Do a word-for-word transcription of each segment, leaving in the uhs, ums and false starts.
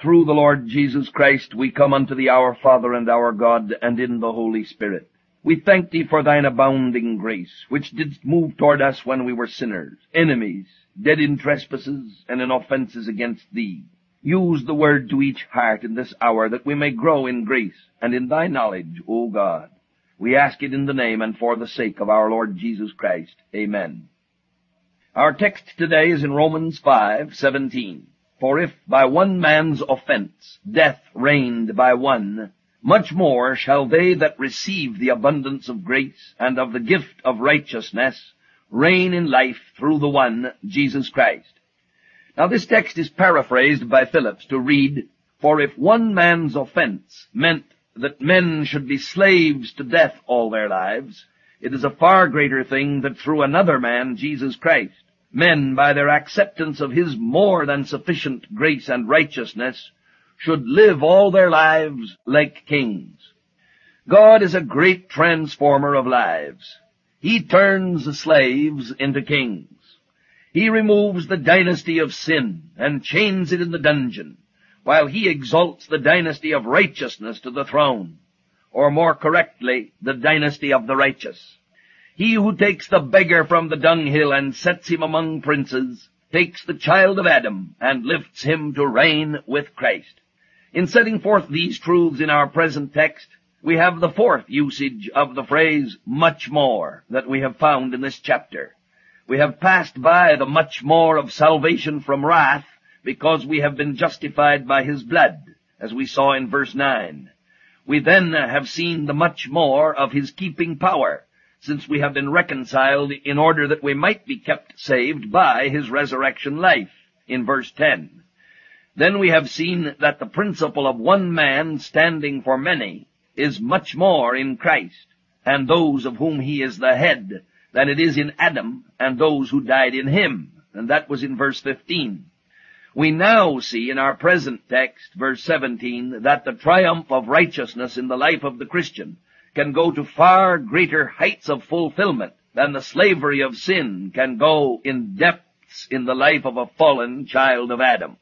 through the Lord Jesus Christ, we come unto thee, our Father and our God, and in the Holy Spirit. We thank thee for thine abounding grace, which didst move toward us when we were sinners, enemies, dead in trespasses and in offenses against thee. Use the word to each heart in this hour, that we may grow in grace and in thy knowledge, O God. We ask it in the name and for the sake of our Lord Jesus Christ. Amen. Our text today is in Romans five seventeen. For if by one man's offense death reigned by one, much more shall they that receive the abundance of grace and of the gift of righteousness reign in life through the one, Jesus Christ. Now this text is paraphrased by Phillips to read, For if one man's offense meant that men should be slaves to death all their lives, it is a far greater thing that through another man, Jesus Christ, men, by their acceptance of his more than sufficient grace and righteousness, should live all their lives like kings. God is a great transformer of lives. He turns slaves into kings. He removes the dynasty of sin and chains it in the dungeon, while he exalts the dynasty of righteousness to the throne, or more correctly, the dynasty of the righteous. He who takes the beggar from the dunghill and sets him among princes, takes the child of Adam and lifts him to reign with Christ. In setting forth these truths in our present text, we have the fourth usage of the phrase, much more, that we have found in this chapter. We have passed by the much more of salvation from wrath, because we have been justified by his blood, as we saw in verse nine. We then have seen the much more of his keeping power, since we have been reconciled in order that we might be kept saved by his resurrection life, in verse ten. Then we have seen that the principle of one man standing for many is much more in Christ, and those of whom he is the head, than it is in Adam and those who died in him, and that was in verse fifteen. We now see in our present text, verse seventeen, that the triumph of righteousness in the life of the Christian can go to far greater heights of fulfillment than the slavery of sin can go in depths in the life of a fallen child of Adam.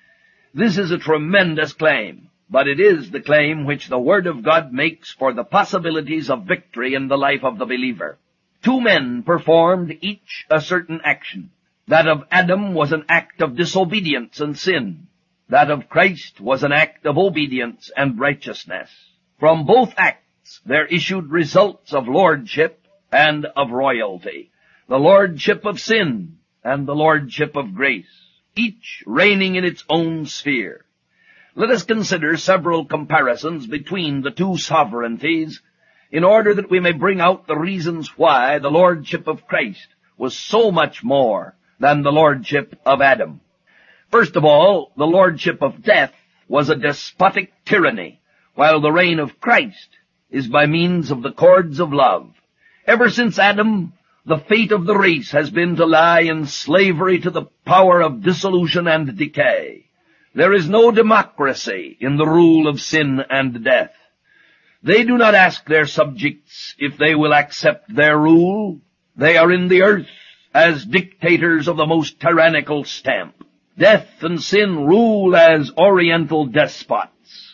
This is a tremendous claim, but it is the claim which the Word of God makes for the possibilities of victory in the life of the believer. Two men performed each a certain action. That of Adam was an act of disobedience and sin. That of Christ was an act of obedience and righteousness. From both acts there issued results of lordship and of royalty. The lordship of sin and the lordship of grace, each reigning in its own sphere. Let us consider several comparisons between the two sovereignties in order that we may bring out the reasons why the lordship of Christ was so much more than the lordship of Adam. First of all, the lordship of death was a despotic tyranny, while the reign of Christ is by means of the cords of love. Ever since Adam, the fate of the race has been to lie in slavery to the power of dissolution and decay. There is no democracy in the rule of sin and death. They do not ask their subjects if they will accept their rule. They are in the earth as dictators of the most tyrannical stamp. Death and sin rule as oriental despots.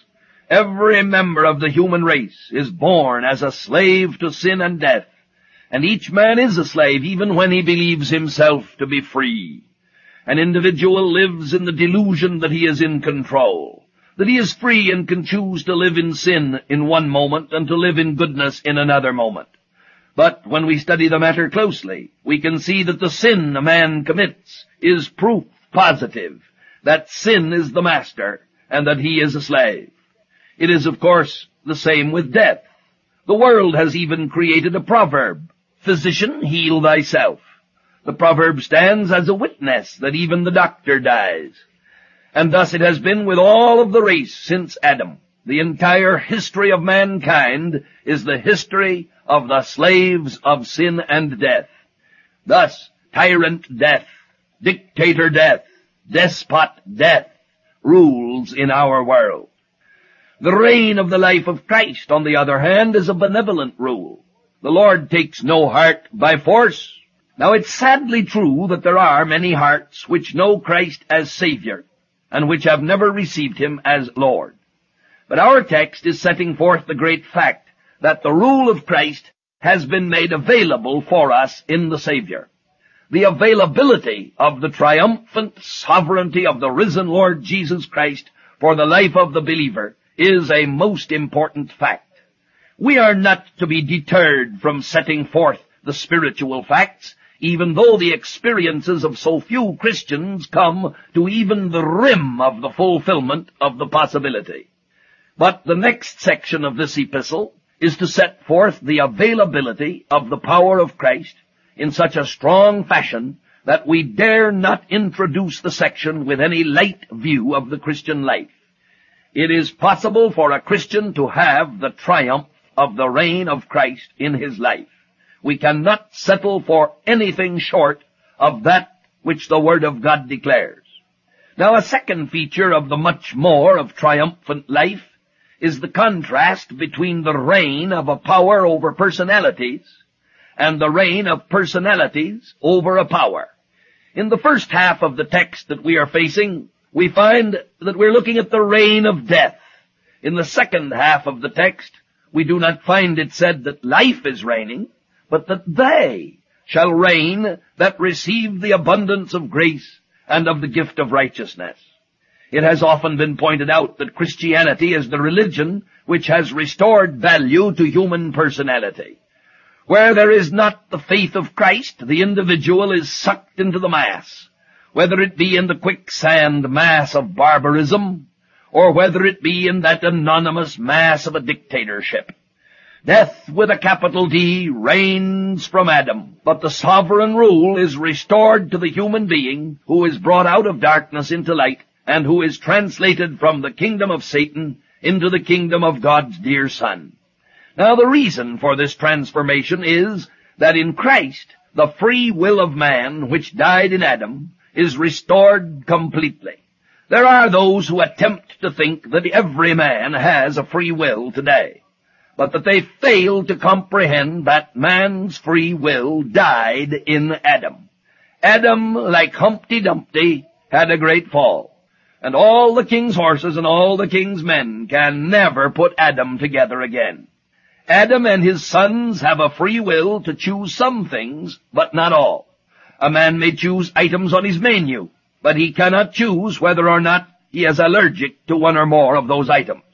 Every member of the human race is born as a slave to sin and death, and each man is a slave even when he believes himself to be free. An individual lives in the delusion that he is in control, that he is free and can choose to live in sin in one moment and to live in goodness in another moment. But when we study the matter closely, we can see that the sin a man commits is proof positive that sin is the master and that he is a slave. It is, of course, the same with death. The world has even created a proverb, "Physician, heal thyself." The proverb stands as a witness that even the doctor dies. And thus it has been with all of the race since Adam. The entire history of mankind is the history of the slaves of sin and death. Thus, tyrant death, dictator death, despot death rules in our world. The reign of the life of Christ, on the other hand, is a benevolent rule. The Lord takes no heart by force. Now, it's sadly true that there are many hearts which know Christ as Savior, and which have never received him as Lord. But our text is setting forth the great fact that the rule of Christ has been made available for us in the Savior. The availability of the triumphant sovereignty of the risen Lord Jesus Christ for the life of the believer is a most important fact. We are not to be deterred from setting forth the spiritual facts, even though the experiences of so few Christians come to even the rim of the fulfillment of the possibility. But the next section of this epistle is to set forth the availability of the power of Christ in such a strong fashion that we dare not introduce the section with any light view of the Christian life. It is possible for a Christian to have the triumph of the reign of Christ in his life. We cannot settle for anything short of that which the Word of God declares. Now, a second feature of the much more of triumphant life is the contrast between the reign of a power over personalities and the reign of personalities over a power. In the first half of the text that we are facing, we find that we're looking at the reign of death. In the second half of the text, we do not find it said that life is reigning, but that they shall reign that receive the abundance of grace and of the gift of righteousness. It has often been pointed out that Christianity is the religion which has restored value to human personality. Where there is not the faith of Christ, the individual is sucked into the mass, whether it be in the quicksand mass of barbarism, or whether it be in that anonymous mass of a dictatorship. Death with a capital D reigns from Adam, but the sovereign rule is restored to the human being who is brought out of darkness into light and who is translated from the kingdom of Satan into the kingdom of God's dear Son. Now, the reason for this transformation is that in Christ, the free will of man, which died in Adam, is restored completely. There are those who attempt to think that every man has a free will today, but that they fail to comprehend that man's free will died in Adam. Adam, like Humpty Dumpty, had a great fall, and all the king's horses and all the king's men can never put Adam together again. Adam and his sons have a free will to choose some things, but not all. A man may choose items on his menu, but he cannot choose whether or not he is allergic to one or more of those items.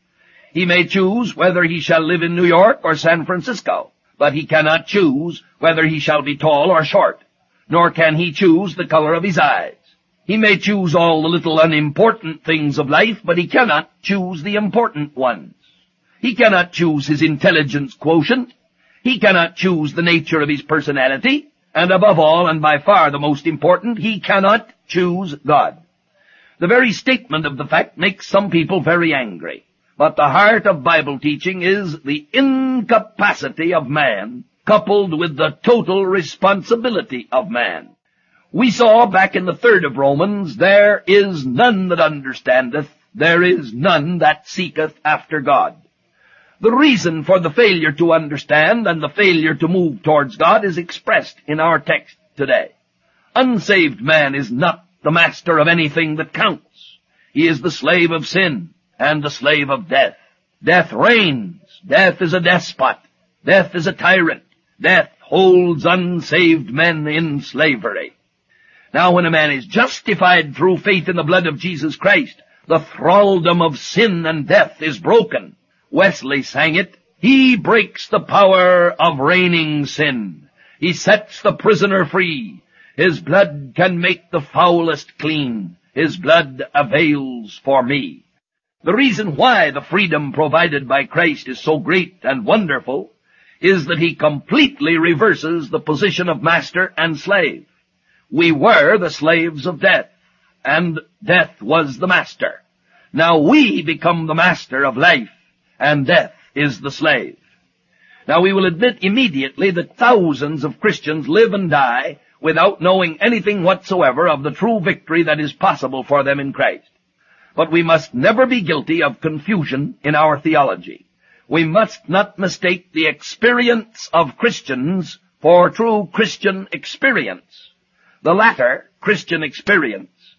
He may choose whether he shall live in New York or San Francisco, but he cannot choose whether he shall be tall or short, nor can he choose the color of his eyes. He may choose all the little unimportant things of life, but he cannot choose the important ones. He cannot choose his intelligence quotient. He cannot choose the nature of his personality. And above all, and by far the most important, he cannot choose God. The very statement of the fact makes some people very angry. But the heart of Bible teaching is the incapacity of man coupled with the total responsibility of man. We saw back in the third of Romans, there is none that understandeth, there is none that seeketh after God. The reason for the failure to understand and the failure to move towards God is expressed in our text today. Unsaved man is not the master of anything that counts. He is the slave of sin and the slave of death. Death reigns. Death is a despot. Death is a tyrant. Death holds unsaved men in slavery. Now, when a man is justified through faith in the blood of Jesus Christ, the thraldom of sin and death is broken. Wesley sang it, "He breaks the power of reigning sin. He sets the prisoner free. His blood can make the foulest clean. His blood avails for me." The reason why the freedom provided by Christ is so great and wonderful is that he completely reverses the position of master and slave. We were the slaves of death, and death was the master. Now we become the master of life, and death is the slave. Now we will admit immediately that thousands of Christians live and die without knowing anything whatsoever of the true victory that is possible for them in Christ. But we must never be guilty of confusion in our theology. We must not mistake the experience of Christians for true Christian experience. The latter, Christian experience,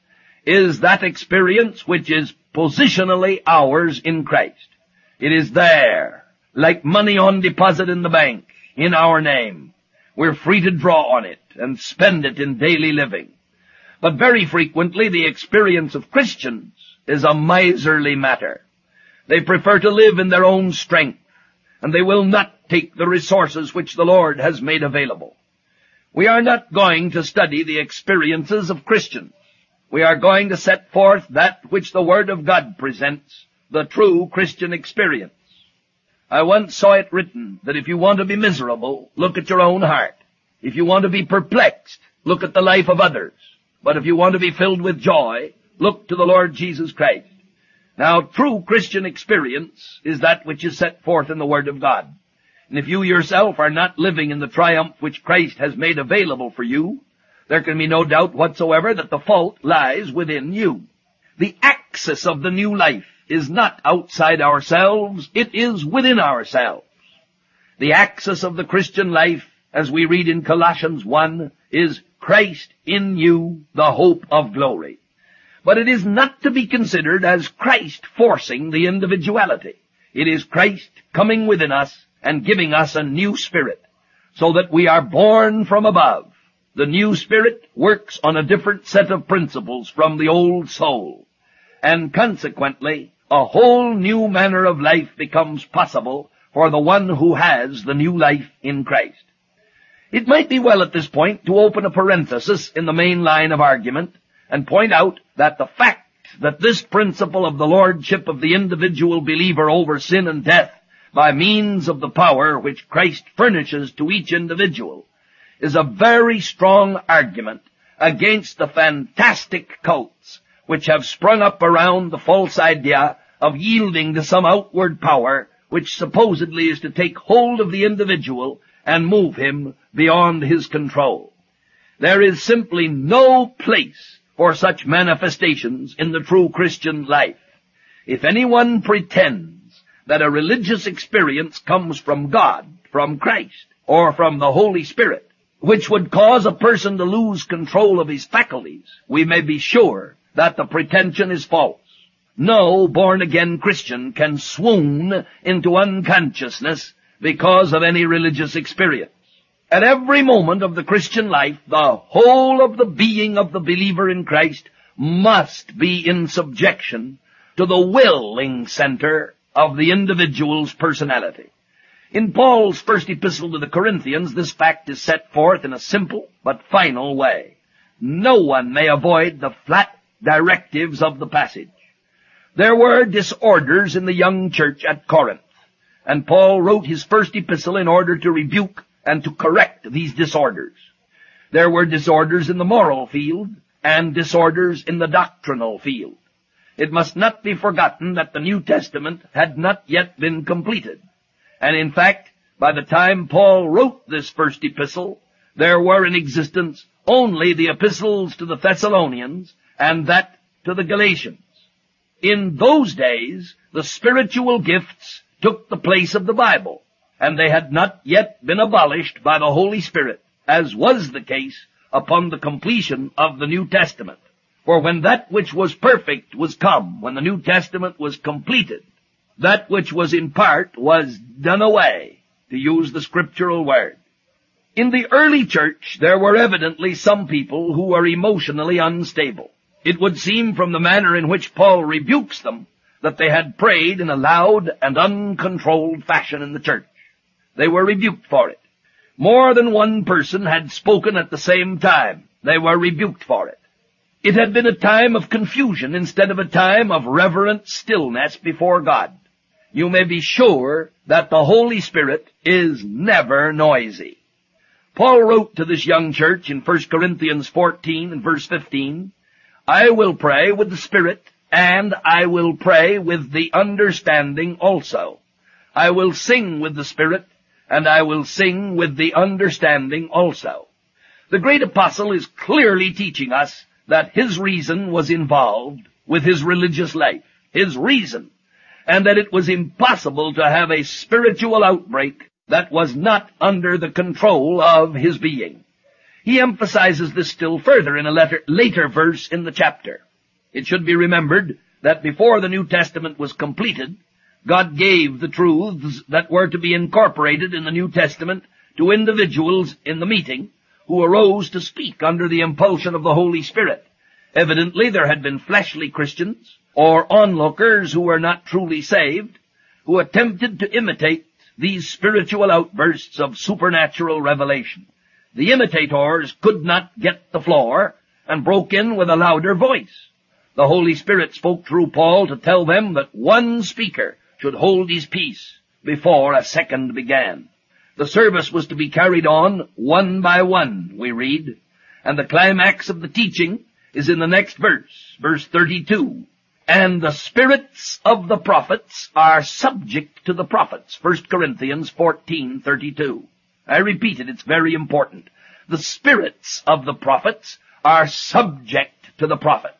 is that experience which is positionally ours in Christ. It is there, like money on deposit in the bank, in our name. We're free to draw on it and spend it in daily living. But very frequently the experience of Christians is a miserly matter. They prefer to live in their own strength, and they will not take the resources which the Lord has made available. We are not going to study the experiences of Christians. We are going to set forth that which the Word of God presents, the true Christian experience. I once saw it written that if you want to be miserable, look at your own heart. If you want to be perplexed, look at the life of others. But if you want to be filled with joy, look to the Lord Jesus Christ. Now, true Christian experience is that which is set forth in the Word of God. And if you yourself are not living in the triumph which Christ has made available for you, there can be no doubt whatsoever that the fault lies within you. The axis of the new life is not outside ourselves, it is within ourselves. The axis of the Christian life, as we read in Colossians one, is Christ in you, the hope of glory. But it is not to be considered as Christ forcing the individuality. It is Christ coming within us and giving us a new spirit, so that we are born from above. The new spirit works on a different set of principles from the old soul, and consequently, a whole new manner of life becomes possible for the one who has the new life in Christ. It might be well at this point to open a parenthesis in the main line of argument and point out that the fact that this principle of the lordship of the individual believer over sin and death by means of the power which Christ furnishes to each individual is a very strong argument against the fantastic cults which have sprung up around the false idea of yielding to some outward power which supposedly is to take hold of the individual and move him beyond his control. There is simply no place for such manifestations in the true Christian life. If anyone pretends that a religious experience comes from God, from Christ, or from the Holy Spirit, which would cause a person to lose control of his faculties, we may be sure that the pretension is false. No born-again Christian can swoon into unconsciousness because of any religious experience. At every moment of the Christian life, the whole of the being of the believer in Christ must be in subjection to the willing center of the individual's personality. In Paul's first epistle to the Corinthians, this fact is set forth in a simple but final way. No one may avoid the flat directives of the passage. There were disorders in the young church at Corinth, and Paul wrote his first epistle in order to rebuke and to correct these disorders. There were disorders in the moral field and disorders in the doctrinal field. It must not be forgotten that the New Testament had not yet been completed. And in fact, by the time Paul wrote this first epistle, there were in existence only the epistles to the Thessalonians and that to the Galatians. In those days, the spiritual gifts took the place of the Bible, and they had not yet been abolished by the Holy Spirit, as was the case upon the completion of the New Testament. For when that which was perfect was come, when the New Testament was completed, that which was in part was done away, to use the scriptural word. In the early church, there were evidently some people who were emotionally unstable. It would seem from the manner in which Paul rebukes them that they had prayed in a loud and uncontrolled fashion in the church. They were rebuked for it. More than one person had spoken at the same time. They were rebuked for it. It had been a time of confusion instead of a time of reverent stillness before God. You may be sure that the Holy Spirit is never noisy. Paul wrote to this young church in First Corinthians fourteen and verse fifteen, I will pray with the Spirit, and I will pray with the understanding also. I will sing with the Spirit, and I will sing with the understanding also. The great apostle is clearly teaching us that his reason was involved with his religious life, his reason, and that it was impossible to have a spiritual outbreak that was not under the control of his being. He emphasizes this still further in a letter, later verse in the chapter. It should be remembered that before the New Testament was completed, God gave the truths that were to be incorporated in the New Testament to individuals in the meeting who arose to speak under the impulsion of the Holy Spirit. Evidently, there had been fleshly Christians or onlookers who were not truly saved, who attempted to imitate these spiritual outbursts of supernatural revelation. The imitators could not get the floor and broke in with a louder voice. The Holy Spirit spoke through Paul to tell them that one speaker should hold his peace before a second began. The service was to be carried on one by one, we read, and the climax of the teaching is in the next verse, verse thirty-two. And the spirits of the prophets are subject to the prophets, First Corinthians fourteen thirty-two. I repeat it, it's very important. The spirits of the prophets are subject to the prophets.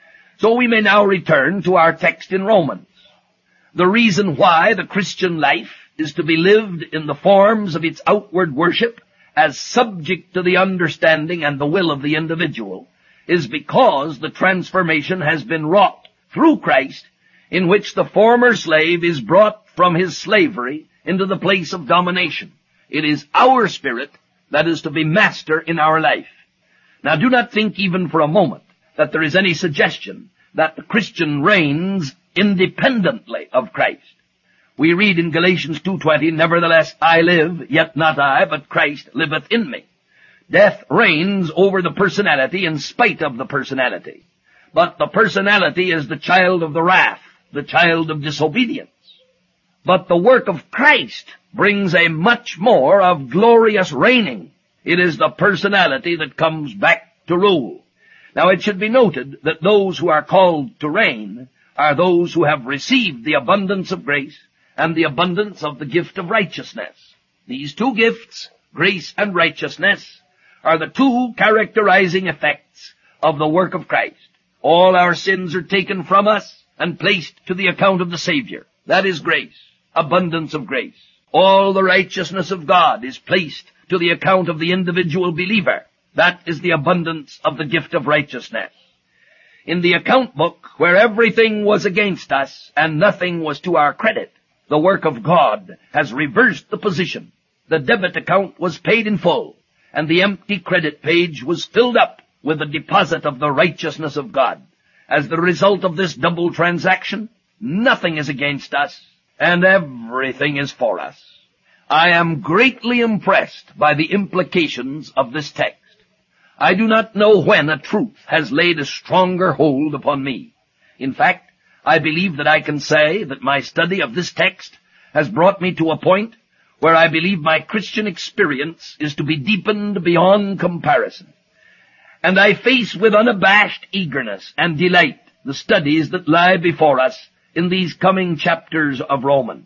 So we may now return to our text in Romans. The reason why the Christian life is to be lived in the forms of its outward worship as subject to the understanding and the will of the individual is because the transformation has been wrought through Christ, in which the former slave is brought from his slavery into the place of domination. It is our spirit that is to be master in our life. Now do not think even for a moment that there is any suggestion that the Christian reigns independently of Christ. We read in Galatians two twenty, nevertheless I live, yet not I, but Christ liveth in me. Death reigns over the personality in spite of the personality. But the personality is the child of the wrath, the child of disobedience. But the work of Christ brings a much more of glorious reigning. It is the personality that comes back to rule. Now it should be noted that those who are called to reign are those who have received the abundance of grace and the abundance of the gift of righteousness. These two gifts, grace and righteousness, are the two characterizing effects of the work of Christ. All our sins are taken from us and placed to the account of the Savior. That is grace, abundance of grace. All the righteousness of God is placed to the account of the individual believer. That is the abundance of the gift of righteousness. In the account book, where everything was against us and nothing was to our credit, the work of God has reversed the position. The debit account was paid in full, and the empty credit page was filled up with the deposit of the righteousness of God. As the result of this double transaction, nothing is against us, and everything is for us. I am greatly impressed by the implications of this text. I do not know when a truth has laid a stronger hold upon me. In fact, I believe that I can say that my study of this text has brought me to a point where I believe my Christian experience is to be deepened beyond comparison. And I face with unabashed eagerness and delight the studies that lie before us in these coming chapters of Romans.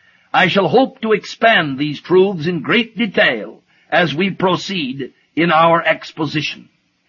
I shall hope to expand these truths in great detail as we proceed in our exposition.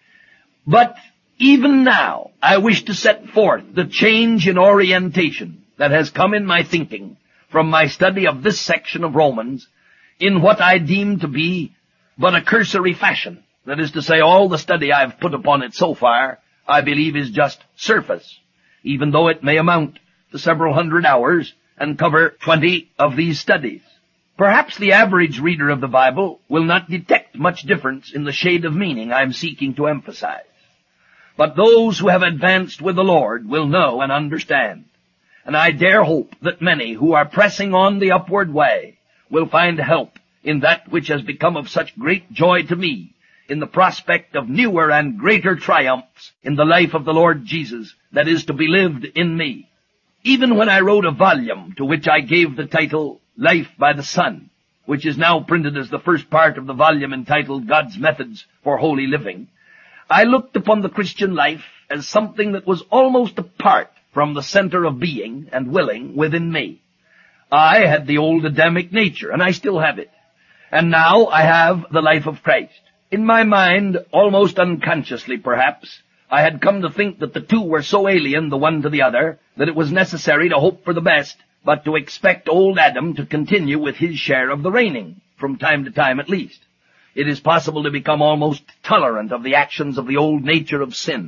But even now, I wish to set forth the change in orientation that has come in my thinking from my study of this section of Romans in what I deem to be but a cursory fashion. That is to say, all the study I've put upon it so far, I believe, is just surface, even though it may amount to several hundred hours and cover twenty of these studies. Perhaps the average reader of the Bible will not detect much difference in the shade of meaning I'm seeking to emphasize. But those who have advanced with the Lord will know and understand. And I dare hope that many who are pressing on the upward way will find help in that which has become of such great joy to me, in the prospect of newer and greater triumphs in the life of the Lord Jesus that is to be lived in me. Even when I wrote a volume to which I gave the title Life by the Son, which is now printed as the first part of the volume entitled God's Methods for Holy Living, I looked upon the Christian life as something that was almost apart from the center of being and willing within me. I had the old Adamic nature, and I still have it. And now I have the life of Christ. In my mind, almost unconsciously perhaps, I had come to think that the two were so alien the one to the other that it was necessary to hope for the best, but to expect old Adam to continue with his share of the reigning, from time to time at least. It is possible to become almost tolerant of the actions of the old nature of sin,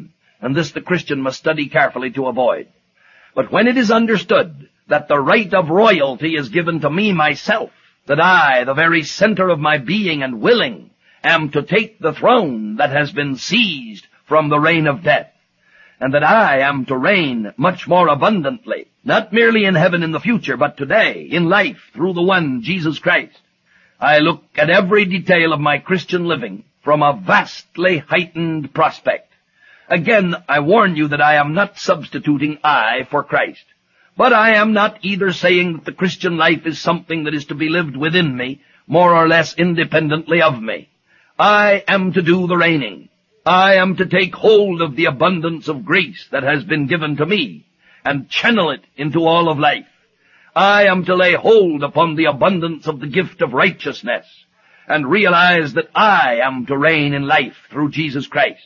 and this the Christian must study carefully to avoid. But when it is understood that the right of royalty is given to me myself, that I, the very center of my being and willing, am to take the throne that has been seized from the reign of death, and that I am to reign much more abundantly, not merely in heaven in the future, but today, in life, through the one, Jesus Christ. I look at every detail of my Christian living from a vastly heightened prospect. Again, I warn you that I am not substituting I for Christ. But I am not either saying that the Christian life is something that is to be lived within me, more or less independently of me. I am to do the reigning. I am to take hold of the abundance of grace that has been given to me, and channel it into all of life. I am to lay hold upon the abundance of the gift of righteousness, and realize that I am to reign in life through Jesus Christ.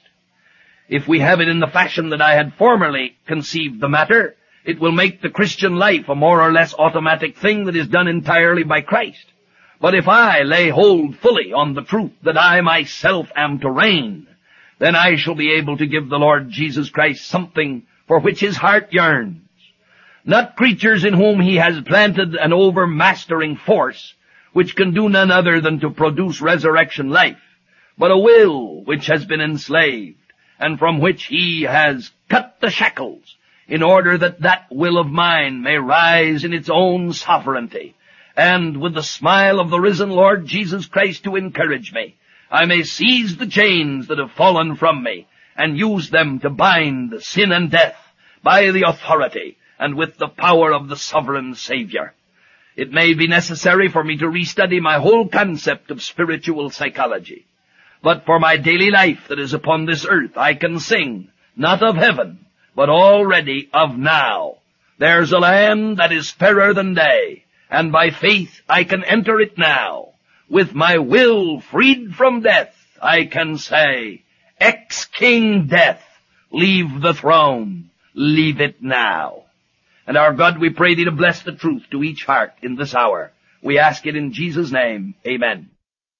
If we have it in the fashion that I had formerly conceived the matter, it will make the Christian life a more or less automatic thing that is done entirely by Christ. But if I lay hold fully on the truth that I myself am to reign, then I shall be able to give the Lord Jesus Christ something for which his heart yearns. Not creatures in whom he has planted an overmastering force, which can do none other than to produce resurrection life, but a will which has been enslaved, and from which he has cut the shackles, in order that that will of mine may rise in its own sovereignty, and with the smile of the risen Lord Jesus Christ to encourage me, I may seize the chains that have fallen from me, and use them to bind sin and death by the authority and with the power of the sovereign Savior. It may be necessary for me to restudy my whole concept of spiritual psychology. But for my daily life that is upon this earth, I can sing, not of heaven, but already of now. There's a land that is fairer than day, and by faith I can enter it now. With my will freed from death, I can say, Ex-King Death, leave the throne, leave it now. And our God, we pray thee to bless the truth to each heart in this hour. We ask it in Jesus' name. Amen.